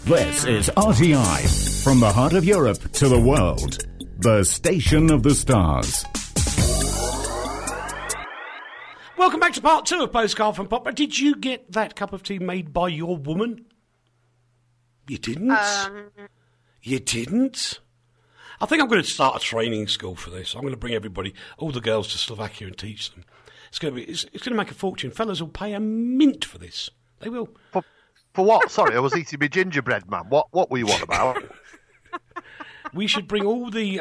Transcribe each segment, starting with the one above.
This is RTI, from the heart of Europe to the world. The Station of the Stars. Welcome back to part 2 of Postcard from Popper. Did you get that cup of tea made by your woman? You didn't? You didn't? I think I'm going to start a training school for this. I'm going to bring everybody, all the girls, to Slovakia and teach them. It's going to make a fortune. Fellas will pay a mint for this. They will. For what? Sorry, I was eating my gingerbread, man. What were you on about? We should bring all the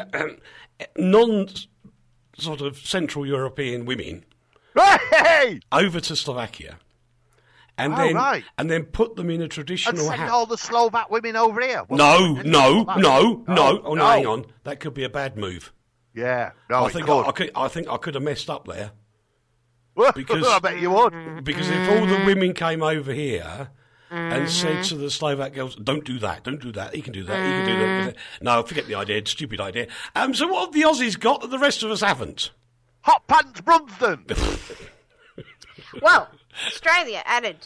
non-sort of Central European women over to Slovakia. And then put them in a traditional and send all the Slovak women over here. No. Oh, no, hang on. That could be a bad move. Yeah. No, I think I could have messed up there. Because I bet you would. Because if all the women came over here and said to the Slovak girls, don't do that, he can do that, he can do that. No, forget the idea, stupid idea. So what have the Aussies got that the rest of us haven't? Hot Pants Brunston! Well, Australia added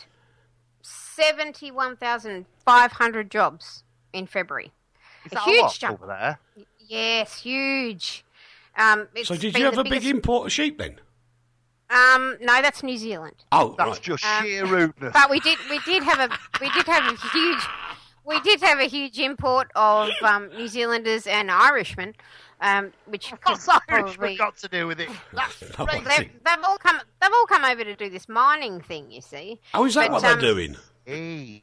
71,500 jobs in February. Is that huge a lot jump over there? Yes, huge. So did you have a big import of sheep then? No, that's New Zealand. Oh, that's just sheer rudeness. But we did have a huge import of New Zealanders and Irishmen, which what's Irishman got to do with it? That's crazy. They've all come over to do this mining thing. You see? Oh, is that what they're doing? Hey.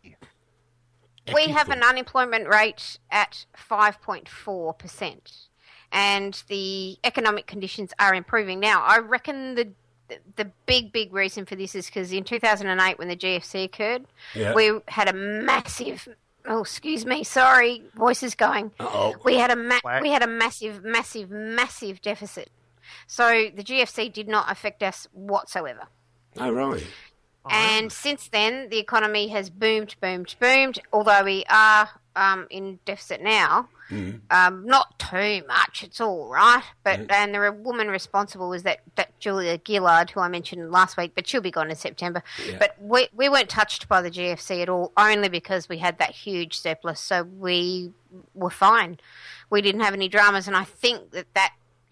We have an unemployment rate at 5.4%, and the economic conditions are improving now. I reckon the big reason for this is because in 2008, when the GFC occurred, we had a massive. Oh, excuse me. Sorry, voice is going. Uh-oh. We had a massive deficit. So the GFC did not affect us whatsoever. Oh, right. And since then, the economy has boomed. Although we are in deficit now, not too much. It's all right. But and the woman responsible was that Julia Gillard, who I mentioned last week, but she'll be gone in September. Yeah. But we weren't touched by the GFC at all, only because we had that huge surplus. So we were fine. We didn't have any dramas, and I think that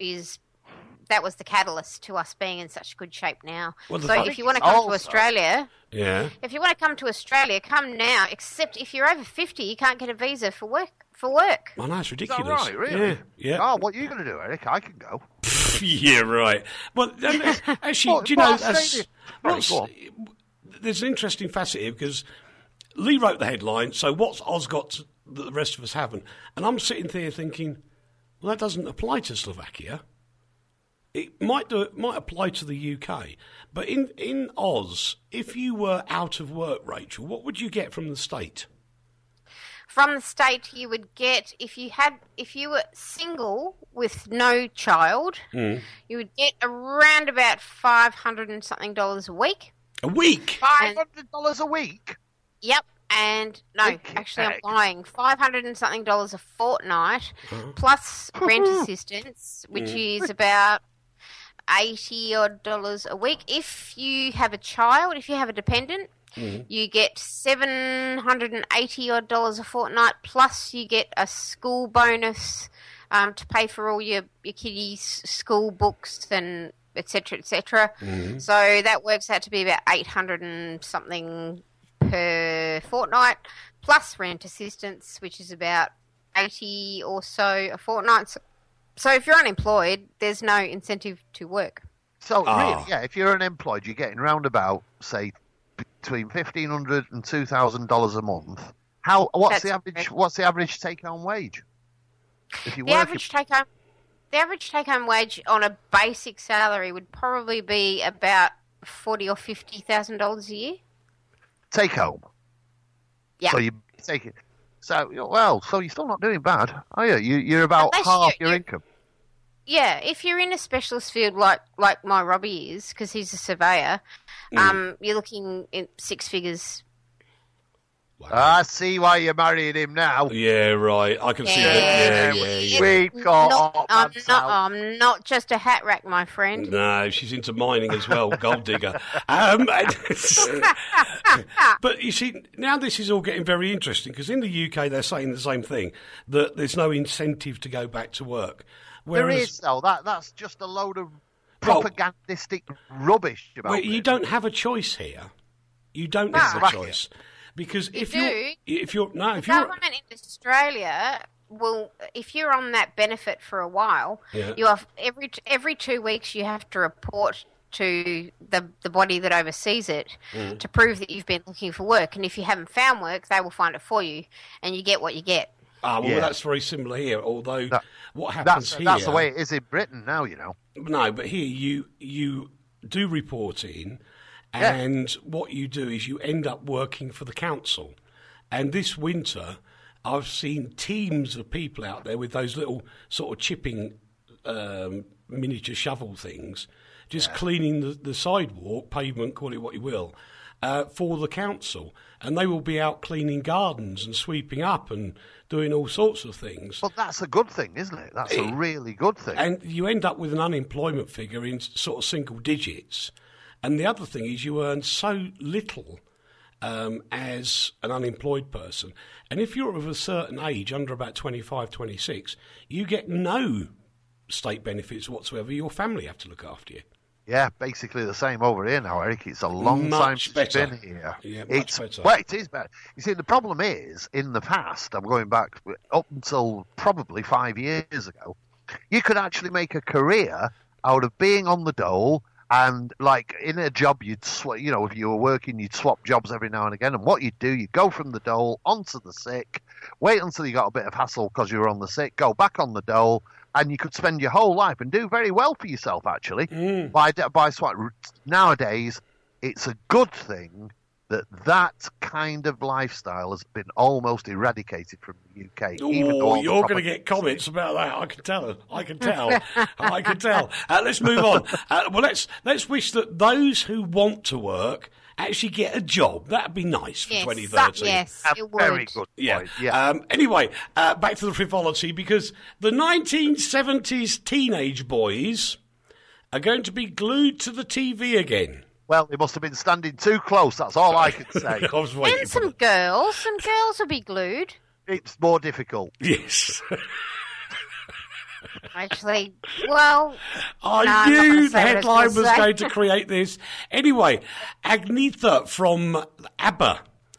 was the catalyst to us being in such good shape now. Well, so if you want to come to Australia, if you want to come to Australia, come now. Except if you're over 50, you can't get a visa for work. Oh, no, it's ridiculous. Is that right, really? Yeah. Oh, what are you going to do, Eric? I can go. Yeah, right. Well, actually, do you know, there's an interesting facet here because Lee wrote the headline, so what's Oz got that the rest of us haven't? And I'm sitting there thinking, well, that doesn't apply to Slovakia. It might apply to the UK, but in Oz, if you were out of work, Rachel, what would you get from the state? From the state, you would get if you were single with no child, you would get around about $500 and something a week. A week? $500 a week? Yep. And no, actually, I'm lying. $500 and something a fortnight, plus rent assistance, which is about $80 a week. If you have a child, if you have a dependent, you get $780 a fortnight, plus you get a school bonus to pay for all your kiddies' school books and et cetera. So that works out to be about $800 and something per fortnight, plus rent assistance, which is about $80 or so a fortnight. So if you're unemployed, there's no incentive to work. So really, if you're unemployed, you're getting round about, say, between $1,500 and $2,000 a month. What's the average take-home wage? The average take-home wage on a basic salary would probably be about $40,000 or $50,000 a year. Take home. Yeah. So you take it. So you're still not doing bad, are you? You're about half your income. Yeah, if you're in a specialist field like my Robbie is, because he's a surveyor, you're looking in six figures. Wow. I see why you're marrying him now. Yeah, right. I can see that. Yeah. We've got I'm not just a hat rack, my friend. No, she's into mining as well, gold digger. But you see, now this is all getting very interesting because in the UK they're saying the same thing, that there's no incentive to go back to work. There is, though. That's just a load of propagandistic rubbish about it. You don't have a choice here. You don't have a choice. Because if the government in Australia will, if you're on that benefit for a while, you have every 2 weeks you have to report to the body that oversees it to prove that you've been looking for work. And if you haven't found work, they will find it for you, and you get what you get. Well, that's very similar here. Although what happens here, that's the way it is in Britain now. You know. No, but here you do report in. And what you do is you end up working for the council. And this winter, I've seen teams of people out there with those little sort of chipping miniature shovel things, just cleaning the sidewalk, pavement, call it what you will, for the council. And they will be out cleaning gardens and sweeping up and doing all sorts of things. Well, that's a good thing, isn't it? That's a really good thing. And you end up with an unemployment figure in sort of single digits. And the other thing is you earn so little as an unemployed person. And if you're of a certain age, under about 25, 26, you get no state benefits whatsoever. Your family have to look after you. Yeah, basically the same over here now, Eric. It's a long time since you've been here. Yeah, much better. Well, it is better. You see, the problem is, in the past, I'm going back up until probably 5 years ago, you could actually make a career out of being on the dole. And, like, in a job, if you were working, you'd swap jobs every now and again. And what you'd do, you'd go from the dole onto the sick, wait until you got a bit of hassle because you were on the sick, go back on the dole, and you could spend your whole life and do very well for yourself, actually. By swap. Nowadays, it's a good thing that kind of lifestyle has been almost eradicated from the UK. Oh, you're going to get comments about that. I can tell. I can tell. Let's move on. Let's wish that those who want to work actually get a job. That'd be nice for 2013. Yes, it would. Very good point. Yeah. Anyway, back to the frivolity, because the 1970s teenage boys are going to be glued to the TV again. Well, they must have been standing too close. That's all I can say. And some girls will be glued. It's more difficult. Yes. Actually, well, I knew the headline was going to create this. Anyway, Agnetha from ABBA.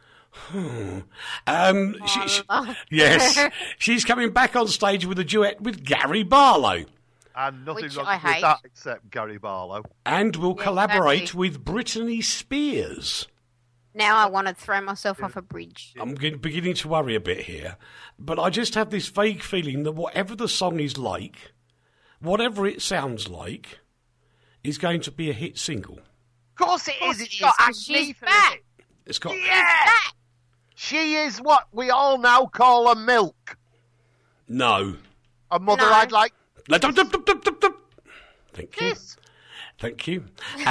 Yes, she's coming back on stage with a duet with Gary Barlow. And nothing wrong with that except Gary Barlow. And will collaborate with Britney Spears. Now I want to throw myself off a bridge. I'm beginning to worry a bit here. But I just have this vague feeling that whatever the song is like, whatever it sounds like, is going to be a hit single. Of course it is. It's got Agnetha in it. It's got... Yeah! She is what we all now call a milk. No. A mother I'd like... Thank you. Yes. Thank you. No,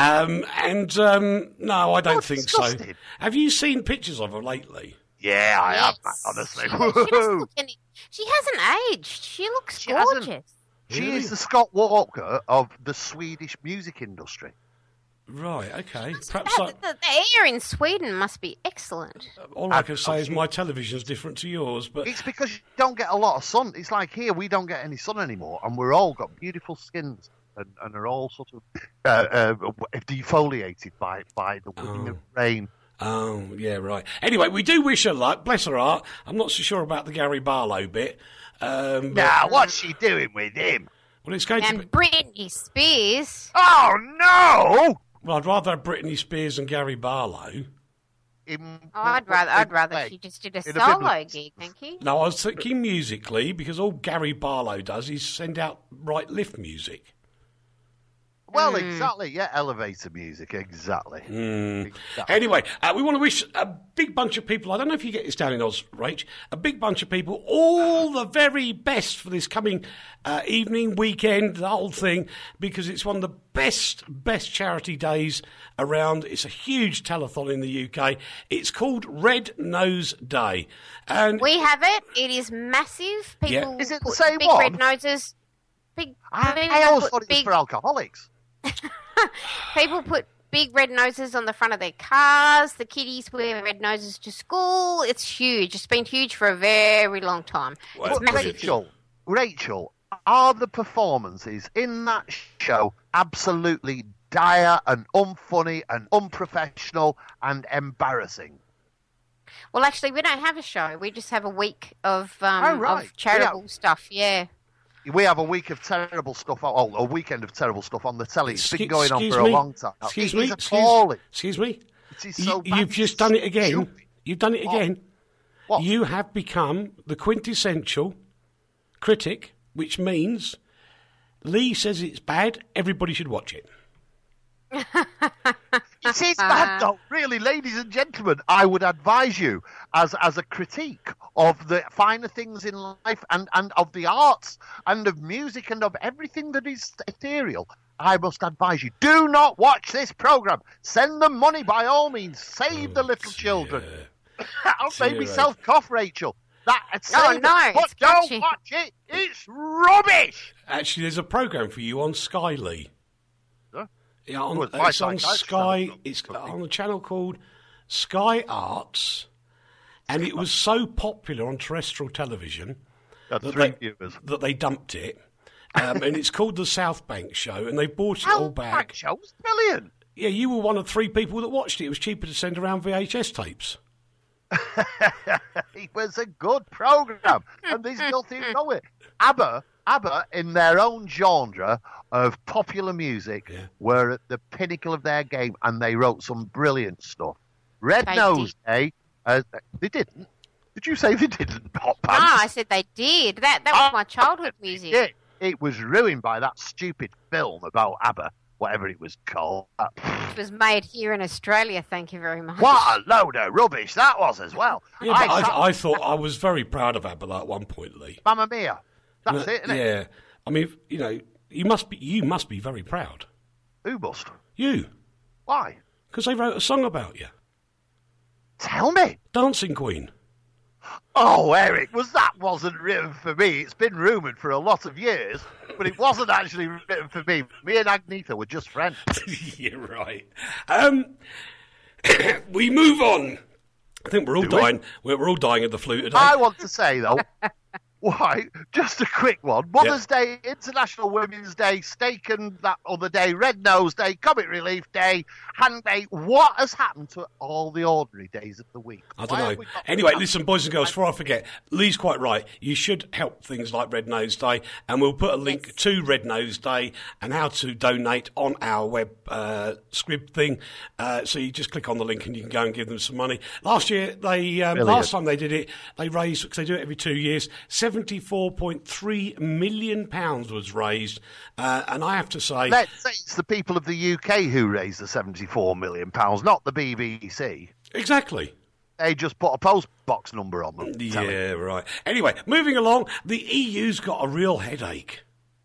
I don't think disgusting. so. Have you seen pictures of her lately? Yeah, I have, honestly. She hasn't aged. She looks gorgeous. She is the Scott Walker of the Swedish music industry. Right, okay. Perhaps the air in Sweden must be excellent. All I can say is my television's different to yours, but it's because you don't get a lot of sun. It's like here, we don't get any sun anymore, and we're all got beautiful skins and are all sort of defoliated by the winning of rain. Oh, yeah, right. Anyway, we do wish her luck. Bless her heart. I'm not so sure about the Gary Barlow bit. Now, what's she doing with him? Well, it's going to be Britney Spears. Oh, no! Well, I'd rather have Britney Spears and Gary Barlow. I'd rather she just did a solo gig, thank you. No, I was thinking musically, because all Gary Barlow does is send out right lift music. Well, exactly. Yeah, elevator music. Exactly. Exactly. Anyway, we want to wish a big bunch of people, I don't know if you get this down in Oz, Rach, a big bunch of people all the very best for this coming evening, weekend, the whole thing, because it's one of the best charity days around. It's a huge telethon in the UK. It's called Red Nose Day. And we have it. It is massive. People Is it the put same big one? red noses. I always thought it was for alcoholics. People put big red noses on the front of their cars. The kiddies wear red noses to school. It's huge. It's been huge for a very long time. Well, It's massive. Rachel, are the performances in that show absolutely dire and unfunny and unprofessional and embarrassing? Well, actually, we don't have a show. We just have a week of right. of charitable stuff. Yeah. We have a week of terrible stuff, a weekend of terrible stuff on the telly. It's been going on for a long time. Excuse It me. is appalling. Excuse me. It is so bad. You've just done it again. Stupid. You've done it again. What? You have become the quintessential critic, which means Lee says it's bad, everybody should watch it. It is bad, though. Really, ladies and gentlemen, I would advise you, as a critique of the finer things in life and of the arts and of music and of everything that is ethereal, I must advise you, do not watch this programme. Send them money by all means. Save the little children. I'll make myself cough, Rachel. But it's don't patchy. watch it. It's rubbish. Actually, there's a programme for you on Sky, Lee. Huh? Yeah, on, Well, it's it's on Sky. channel. It's on a channel called Sky Arts, and it was so popular on terrestrial television Got that 3 viewers. that they dumped it. And it's called the South Bank Show, and they bought it all back. Show was brilliant. Yeah, you were one of 3 people that watched it. It was cheaper to send around VHS tapes. It was a good programme, and there's nothing wrong with it. ABBA, in their own genre of popular music, were at the pinnacle of their game, and they wrote some brilliant stuff. Red Nose Day, they didn't. Did you say they didn't? Hot No, Pants? I said they did. That was my childhood music. Yeah, it was ruined by that stupid film about ABBA, whatever it was called. It was made here in Australia, thank you very much. What a load of rubbish that was as well. Yeah, but I thought I was very proud of ABBA at one point, Lee. Mamma Mia. That's it, isn't it? Yeah. I mean, you know, you must be very proud. Who must? You. Why? Because they wrote a song about you. Tell me. Dancing Queen. Oh, Eric, wasn't written for me. It's been rumoured for a lot of years, but it wasn't actually written for me. Me and Agnetha were just friends. You're right. We move on. I think we're all dying. We're all dying of the flu today. I want to say, though, why, just a quick one. Mother's Day, International Women's Day, Steak and that other day, Red Nose Day, Comic Relief Day, Hand Day. What has happened to all the ordinary days of the week? I don't know. Anyway, listen, boys and girls, before I forget, Lee's quite right. You should help things like Red Nose Day, and we'll put a link to Red Nose Day and how to donate on our web script thing. So you just click on the link and you can go and give them some money. Last year, last time they did it, they raised, because they do it every 2 years, £74.3 million was raised. And I have to say... Let's say it's the people of the UK who raised the £74 million, not the BBC. Exactly. They just put a post box number on them. Yeah, right. Anyway, moving along, the EU's got a real headache.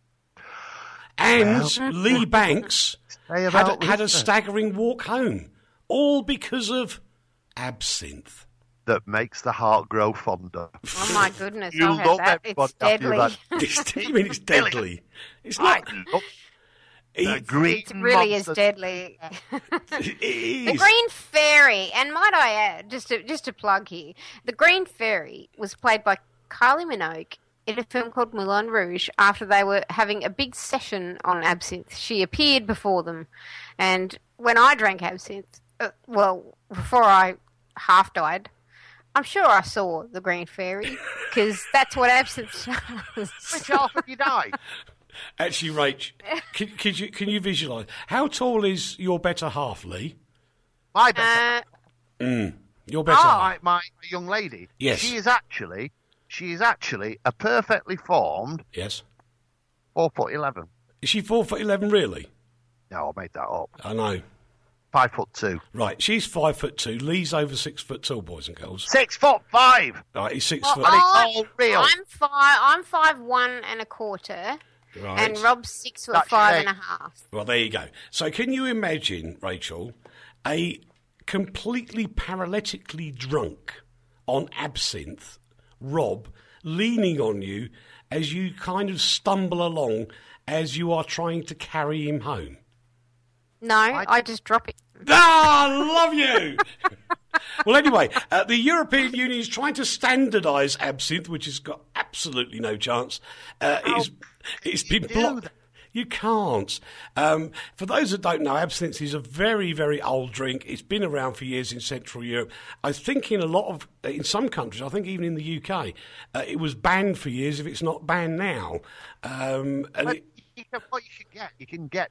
And Lee Banks had a staggering walk home, all because of absinthe. That makes the heart grow fonder. Oh, my goodness. You I've love had that. everybody It's deadly. You mean it's deadly? It's not. The green It really monster. is deadly. It The is. Green Fairy, and might I add, just to plug here, the Green Fairy was played by Kylie Minogue in a film called Moulin Rouge after they were having a big session on absinthe. She appeared before them, and when I drank absinthe, before I half died, I'm sure I saw the Green Fairy, because that's what absinthe does. Which half have you died? Actually, Rach, can you visualise? How tall is your better half, Lee? My better. Your better half. My young lady. Yes. She is actually a perfectly formed Yes. 4'11". Is she 4'11", really? No, I made that up. I know. 5'2". Right, she's 5'2". Lee's over 6 foot tall, boys and girls. 6'5". Right, he's 6 Well, foot. But it's all real. I'm 5'1" and a quarter, Right. and Rob's 6 foot That's 5 right. and a half. Well, there you go. So can you imagine, Rachel, a completely paralytically drunk on absinthe Rob leaning on you as you kind of stumble along as you are trying to carry him home? No, I just drop it. Ah, I love you! Well, anyway, the European Union is trying to standardise absinthe, which has got absolutely no chance. It's been blocked. You can't. For those that don't know, absinthe is a very, very old drink. It's been around for years in Central Europe. I think in some countries, I think even in the UK, it was banned for years if it's not banned now. What you can get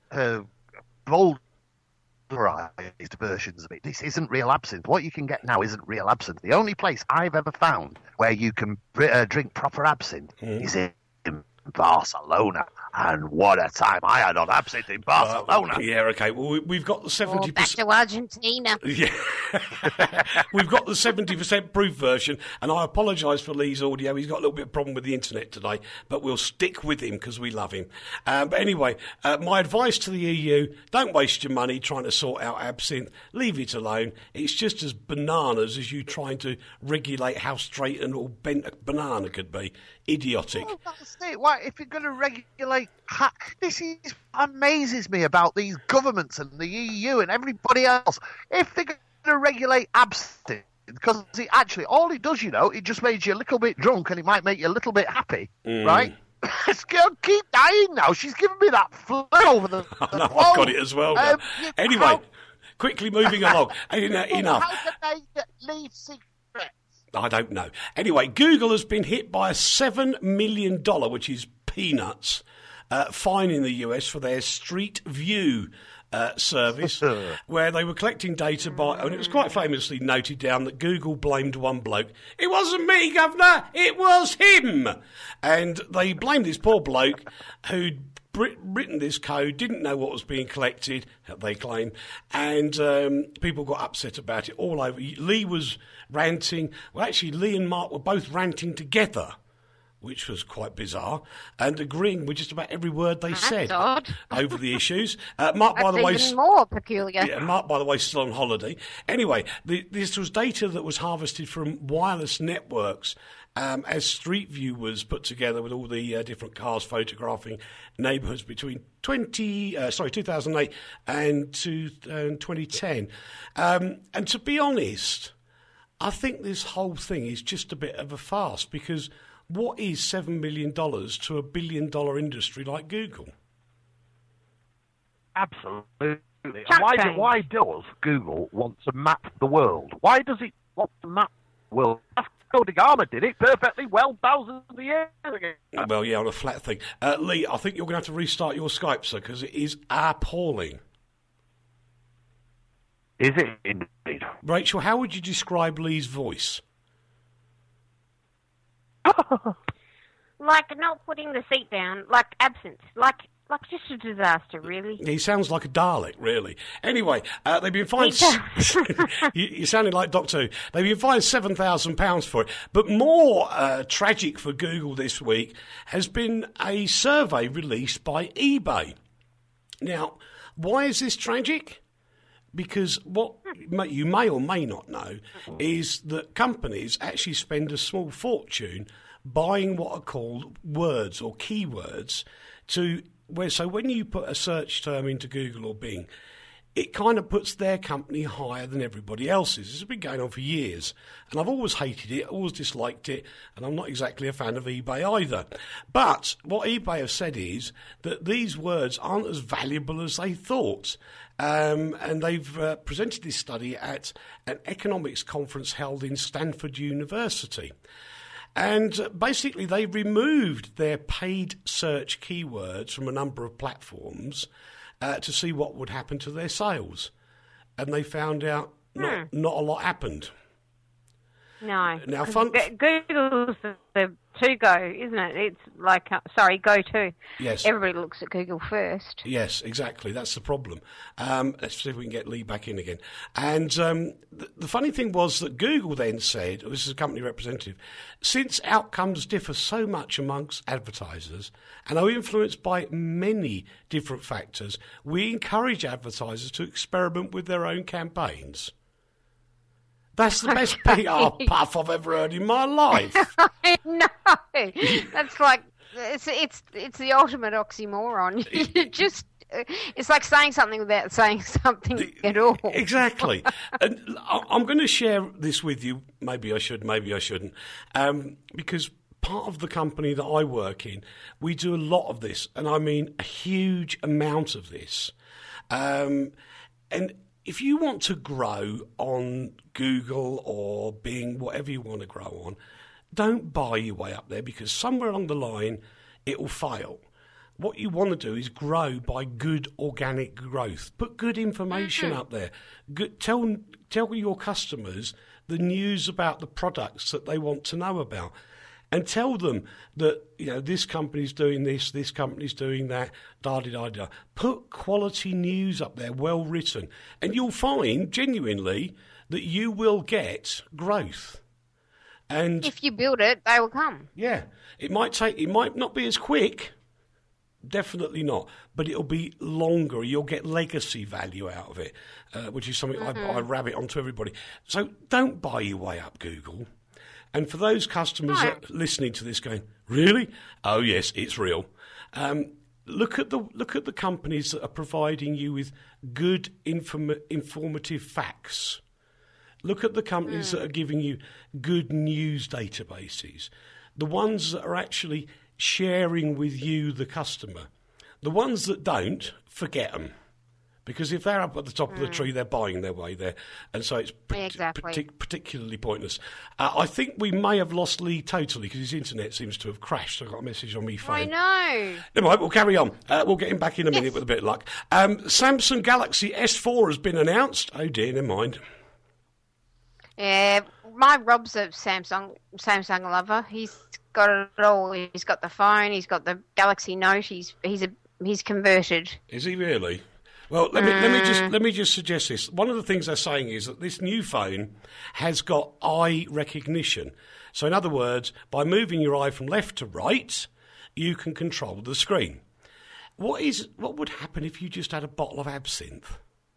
vulgarised versions of it. This isn't real absinthe. What you can get now isn't real absinthe. The only place I've ever found where you can drink proper absinthe is in Barcelona. And what a time I had on absinthe in Barcelona. Yeah, okay. Well, we've got the 70%. Back to Argentina. Yeah. We've got the 70% proof version, and I apologise for Lee's audio. He's got a little bit of problem with the internet today, but we'll stick with him because we love him. But anyway, my advice to the EU, don't waste your money trying to sort out absinthe. Leave it alone. It's just as bananas as you trying to regulate how straight and all bent a banana could be. Idiotic. Well, that's it. Why, if you're going to regulate... This is what amazes me about these governments and the EU and everybody else. If they're going to regulate abstinence, because actually all it does, it just makes you a little bit drunk and it might make you a little bit happy, right? It's going to keep dying now. She's giving me that flu over the No, phone. I've got it as well. Now. Anyway, quickly moving along. Enough. How can they leave secrets? I don't know. Anyway, Google has been hit by a $7 million, which is peanuts, fine in the US for their Street View service, where they were collecting data and it was quite famously noted down that Google blamed one bloke. It wasn't me, Governor, it was him. And they blamed this poor bloke who'd written this code, didn't know what was being collected, they claim, and people got upset about it all over. Lee was ranting. Well, actually, Lee and Mark were both ranting together, which was quite bizarre, and agreeing with just about every word they said over the issues. Mark, by the way, even more peculiar. Yeah, Mark, by the way, still on holiday. Anyway, this was data that was harvested from wireless networks. As Street View was put together with all the different cars photographing neighbourhoods between 2008 and 2010. And to be honest, I think this whole thing is just a bit of a farce, because what is $7 million to $1 billion industry like Google? Absolutely. And why does Google want to map the world? Why does it want to map the world? Cody Garmer did it perfectly well thousands of years ago. Well, yeah, on a flat thing. Lee, I think you're going to have to restart your Skype, sir, because it is appalling. Is it indeed? Rachel, how would you describe Lee's voice? Like not putting the seat down, like absence, like just a disaster, really. He sounds like a Dalek, really. Anyway, they've been fined... You're sounding like Doctor Who. They've been fined £7,000 for it. But more tragic for Google this week has been a survey released by eBay. Now, why is this tragic? Because what you may or may not know is that companies actually spend a small fortune buying what are called words or keywords so when you put a search term into Google or Bing, it kind of puts their company higher than everybody else's. This has been going on for years, and I've always hated it, always disliked it, and I'm not exactly a fan of eBay either. But what eBay have said is that these words aren't as valuable as they thought. And they've presented this study at an economics conference held in Stanford University. And basically, they removed their paid search keywords from a number of platforms to see what would happen to their sales. And they found out not a lot happened. No. Now, Google's the to-go, isn't it? It's like, go-to. Yes. Everybody looks at Google first. Yes, exactly. That's the problem. Let's see if we can get Lee back in again. And the funny thing was that Google then said, this is a company representative, since outcomes differ so much amongst advertisers and are influenced by many different factors, we encourage advertisers to experiment with their own campaigns. That's the best PR puff I've ever heard in my life. I know. That's like it's the ultimate oxymoron. It's like saying something without saying something at all. Exactly. And I'm going to share this with you. Maybe I should, maybe I shouldn't. Because part of the company that I work in, we do a lot of this, and I mean a huge amount of this. And if you want to grow on Google or Bing, whatever you want to grow on, don't buy your way up there, because somewhere along the line it will fail. What you want to do is grow by good organic growth. Put good information up there. Tell your customers the news about the products that they want to know about. And tell them that, this company's doing this company's doing that, da-da-da-da. Put quality news up there, well written. And you'll find, genuinely, that you will get growth. And if you build it, they will come. Yeah. It might not be as quick, definitely not, but it'll be longer. You'll get legacy value out of it, which is something I rabbit onto everybody. So don't buy your way up, Google. And for those customers that are listening to this going, really? Oh, yes, it's real. Look at the companies that are providing you with good informative facts. Look at the companies that are giving you good news databases. The ones that are actually sharing with you, the customer. The ones that don't, forget them. Because if they're up at the top of the tree, they're buying their way there. And so it's particularly pointless. I think we may have lost Lee totally because his internet seems to have crashed. I got a message on my phone. I know. Never mind, we'll carry on. We'll get him back in a minute with a bit of luck. Samsung Galaxy S4 has been announced. Oh dear, never mind. Yeah, my Rob's a Samsung lover. He's got it all. He's got the phone. He's got the Galaxy Note. He's converted. Is he really? Well, let me just suggest this. One of the things they're saying is that this new phone has got eye recognition. So, in other words, by moving your eye from left to right, you can control the screen. What would happen if you just had a bottle of absinthe?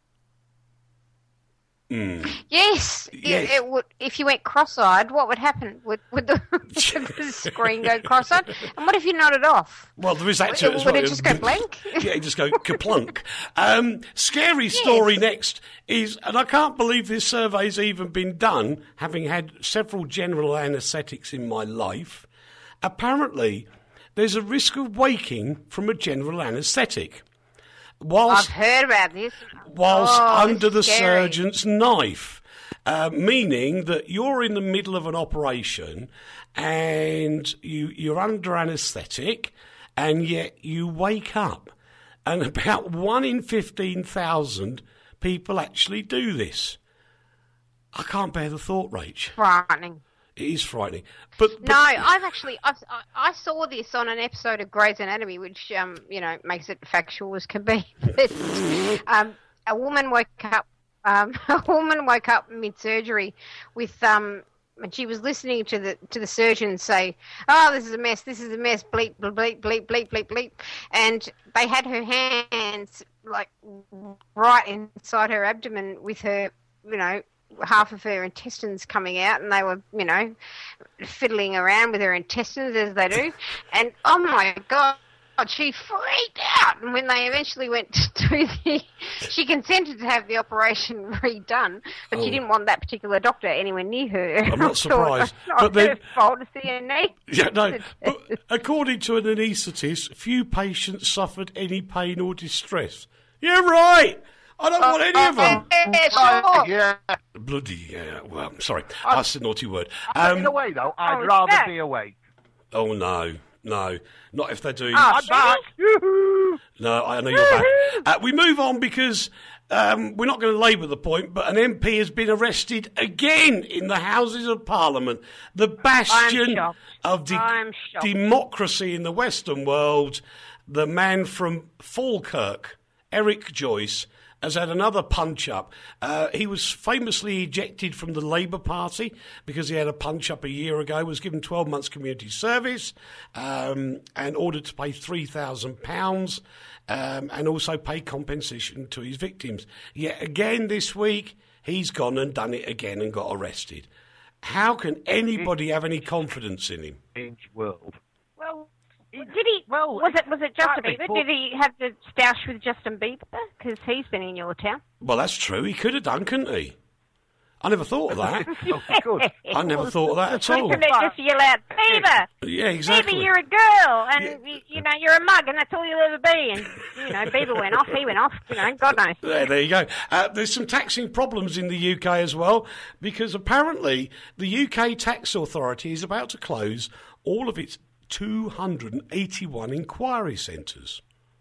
Yes. It would. If you went cross-eyed, what would happen? Would the screen go cross-eyed? And what if you nodded off? Well, there is that too as well. Would it just go blank? Yeah, just go kaplunk. Scary story next is, and I can't believe this survey's even been done, having had several general anaesthetics in my life. Apparently, there's a risk of waking from a general anaesthetic. I've heard about this. Whilst under the surgeon's knife, meaning that you're in the middle of an operation and you're under anaesthetic and yet you wake up. And about 1 in 15,000 people actually do this. I can't bear the thought, Rach. Frightening. It is frightening. But no, I saw this on an episode of Grey's Anatomy, which makes it factual as can be. A woman woke up mid-surgery with and she was listening to the surgeon say, "Oh, this is a mess. Bleep bleep bleep bleep bleep bleep," and they had her hands like right inside her abdomen with her, half of her intestines coming out, and they were, fiddling around with her intestines as they do. And oh my God, she freaked out. And when they eventually went to she consented to have the operation redone, but she didn't want that particular doctor anywhere near her. I'm not surprised. But then, her fault to see her knee. Yeah, no. But according to an anaesthetist, few patients suffered any pain or distress. You're right. I don't want any of them. Yeah. Bloody, yeah. Well, I'm sorry. That's a naughty word. In a way, though, I'd rather be awake. Oh, no. Not if they're doing... I'm back. No, I know you're back. We move on because we're not going to labour the point, but an MP has been arrested again in the Houses of Parliament. The bastion of democracy in the Western world. The man from Falkirk, Eric Joyce, has had another punch-up. He was famously ejected from the Labour Party because he had a punch-up a year ago, was given 12 months community service and ordered to pay £3,000 and also pay compensation to his victims. Yet again this week, he's gone and done it again and got arrested. How can anybody have any confidence in him? Strange world. Well, did he? Well, was it Justin Bieber? Did he have the stoush with Justin Bieber? Because he's been in your town. Well, that's true. He could have done, couldn't he? I never thought of that. Good. I never thought of that at all. Couldn't it just yell out, Bieber? Yeah, exactly. Bieber, you're a girl, and you're a mug, and that's all you'll ever be. And Bieber went off, he went off. God knows. There you go. There's some taxing problems in the UK as well, because apparently the UK tax authority is about to close all of its 281 inquiry centres.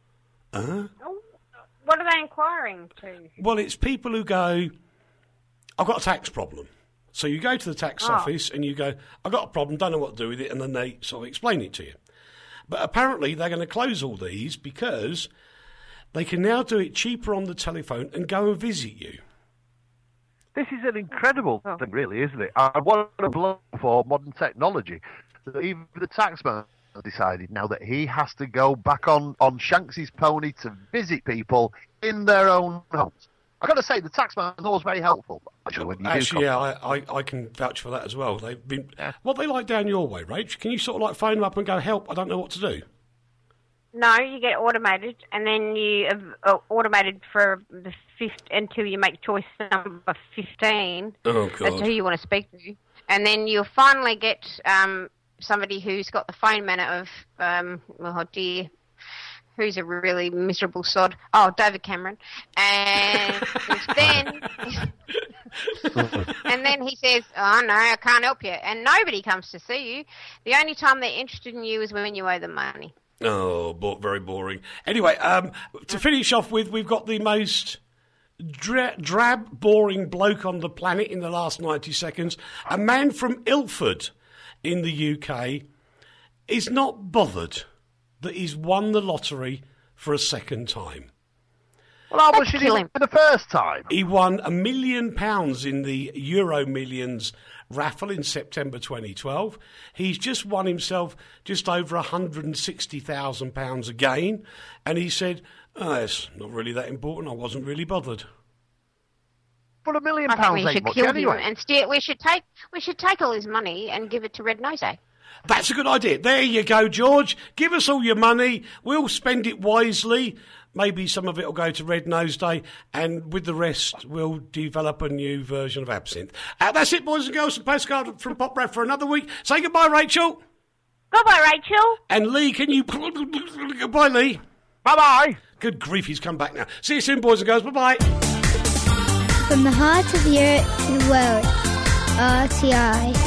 What are they inquiring to? Well, it's people who go, I've got a tax problem. So you go to the tax office and you go, I've got a problem, don't know what to do with it, and then they sort of explain it to you. But apparently they're going to close all these because they can now do it cheaper on the telephone and go and visit you. This is an incredible thing, really, isn't it? I want to blow for modern technology. That even the taxman has decided now that he has to go back on Shanks's pony to visit people in their own homes. I've got to say, the taxman is always very helpful. Actually, I can vouch for that as well. They've been what they like down your way, Rach. Can you sort of like phone them up and go, help, I don't know what to do? No, you get automated, and then you automated for the until you make choice number 15. Oh, God. That's who you want to speak to. And then you'll finally get somebody who's got the phone manner of, oh dear, who's a really miserable sod? Oh, David Cameron. And then he says, oh, no, I can't help you. And nobody comes to see you. The only time they're interested in you is when you owe them money. Oh, very boring. Anyway, to finish off with, we've got the most drab, boring bloke on the planet in the last 90 seconds. A man from Ilford in the UK is not bothered that he's won the lottery for a second time. Well, how much did he win for the first time? He won £1 million in the Euro Millions raffle in September 2012. He's just won himself just over £160,000 again, and he said, oh, it's not really that important, I wasn't really bothered. But £1 million ain't much anyway. And we should take all his money and give it to Red Nose Day. That's a good idea. There you go, George. Give us all your money. We'll spend it wisely. Maybe some of it will go to Red Nose Day, and with the rest, we'll develop a new version of absinthe. That's it, boys and girls. A postcard from Pop Rap for another week. Say goodbye, Rachel. Goodbye, Rachel. And Lee, can you... Goodbye, Lee. Bye-bye. Good grief, he's come back now. See you soon, boys and girls. Bye-bye. From the heart of Europe to the world, RTI.